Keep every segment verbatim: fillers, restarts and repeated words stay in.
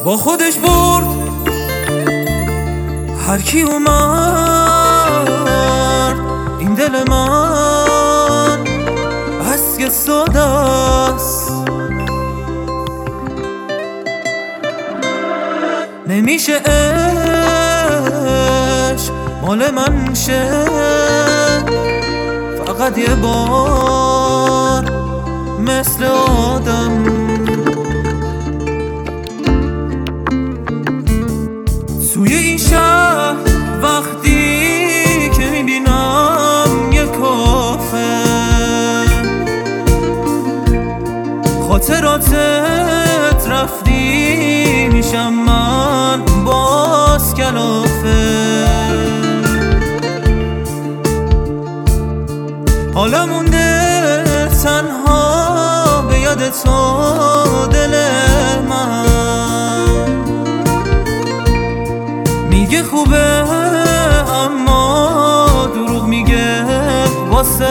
با خودش برد هر کی اومد این دل من بس که ساده است، نمیشه عشق مال من شه فقط یه بار مثل آدم. توی این شهر وقتی که میبینم یه کافه خاطراتت رفتی میشم من باز کلافه. حالا مونده تنها به یاد تو دل من، میگه خوبه اما دروغ میگه واسه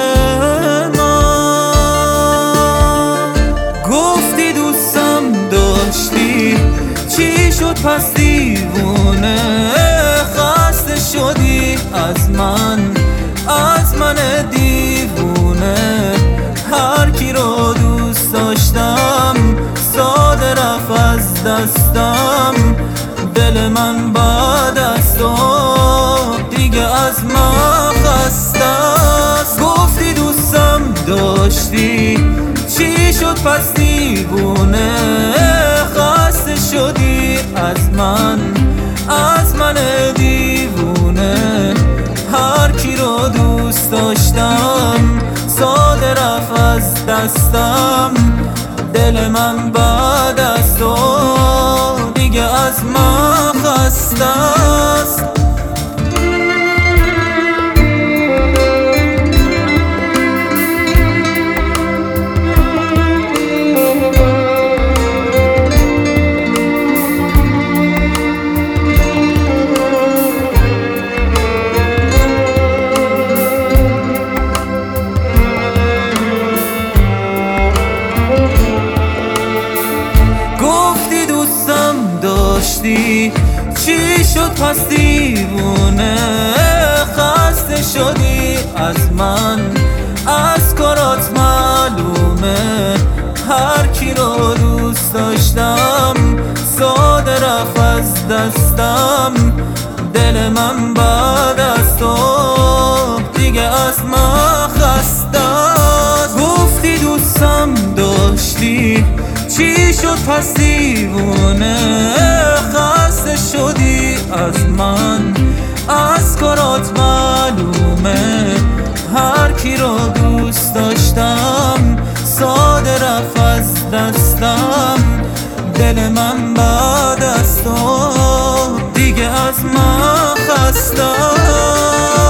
من. گفتی دوستم داشتی چی شد پس دیوونه خسته شدی از من از من دیوونه. هر کی رو دوست داشتم ساده رفت از دستم، دل من بعد از تو دیگه از من خسته است. گفتی دوستم داشتی چی شد پس دیوونه خسته شدی از من از من دیوونه. هر کی رو دوست داشتم ساده رفت از دستم، دل من بعد از تو دیگه از من خسته است. چی شد پس دیوونه خسته شدی از من از کارات معلومه. هر کی رو دوست داشتم ساده رفت از دستم، دل من بعد از تو دیگه از من خسته است. گفتی دوستم داشتی چی شد پس دیوونه خسته شدی از من از کارات معلومه. هر کی رو دوست داشتم ساده رفت از دستم، دل من بعد از تو دیگه از من خسته.